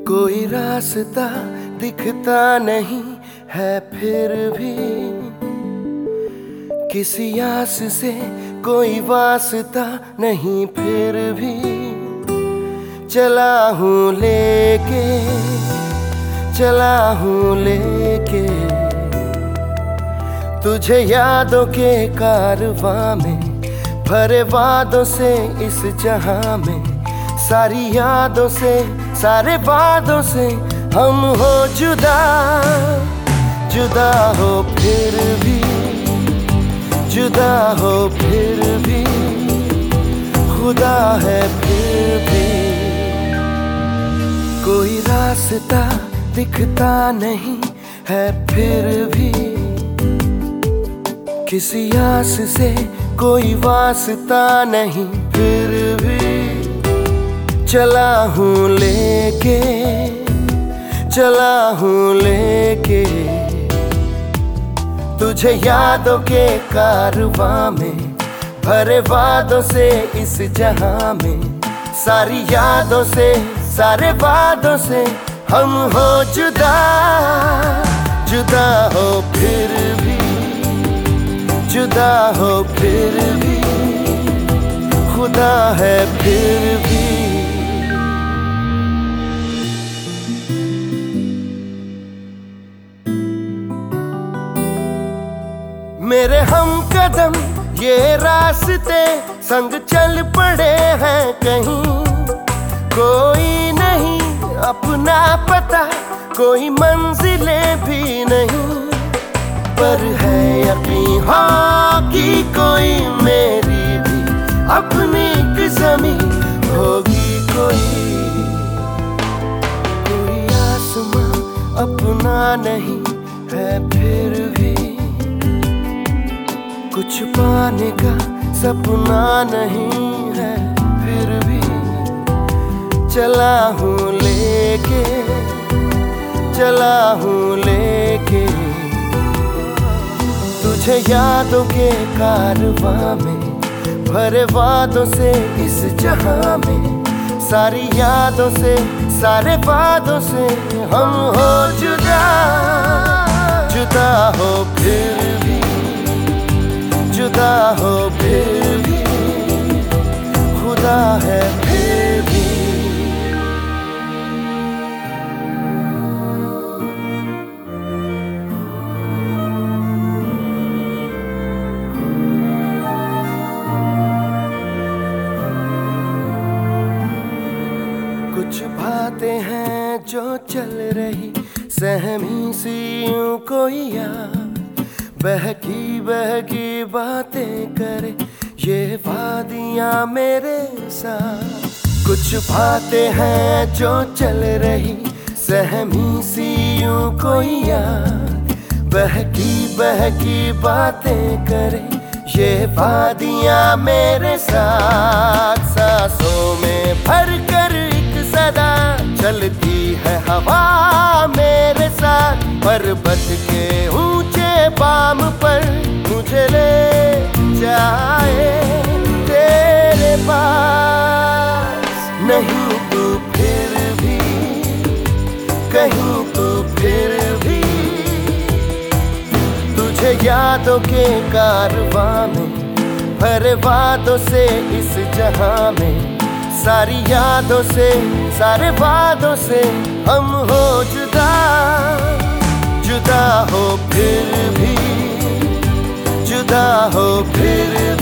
कोई रास्ता दिखता नहीं है फिर भी, किसी आस से कोई वास्ता नहीं फिर भी। चला हूँ लेके, चला हूँ लेके तुझे यादों के कारवां में, भरे वादों से इस जहां में। सारी यादों से, सारे वादों से हम हो जुदा, जुदा हो फिर भी, जुदा हो फिर भी, खुदा है फिर भी। कोई रास्ता दिखता नहीं है फिर भी, किसी आस से कोई वास्ता नहीं फिर भी। चला हूँ लेके, चला हूँ लेके तुझे यादों के कारवां में, भरे वादों से इस जहां में। सारी यादों से, सारे वादों से हम हो जुदा, जुदा हो फिर भी, जुदा हो फिर भी, खुदा है फिर भी। मेरे हम कदम ये रास्ते संग चल पड़े हैं कहीं, कोई नहीं अपना पता, कोई मंजिलें भी नहीं। पर है यकीन हाँ कि कोई मेरी भी अपनी किस्मी होगी। कोई आसमां अपना नहीं है फिर भी, कुछ पाने का सपना नहीं है फिर भी। चला हूँ लेके, चला हूँ लेके तुझे यादों के कारवां में, भरे वादों से इस जहां में। सारी यादों से, सारे वादों से हम हो जुदा, जुदा हो फिर भी, जुदा हो फिर भी, खुदा है फिर भी। कुछ बातें हैं जो चल रही सहमी सी यूं कोई याद, बहकी बहकी बातें करे ये वादियां मेरे साथ। कुछ बातें हैं जो चल रही सहमी सी यूं कोई याद, बहकी बहकी बातें करे ये वादियां मेरे साथ। सांसों में भर कर एक सदा चलती है हवा मेरे साथ, पर्वत के ऊंचे बाम पर मुझे ले जाए तेरे पास। नहीं तू फिर भी, कहीं तू फिर भी, तुझे यादों के कारवां में, भरे वादों से इस जहां में। सारी यादों से, सारे वादों से हम हो जुदा, जुदा हो फिर भी, जुदा हो फिर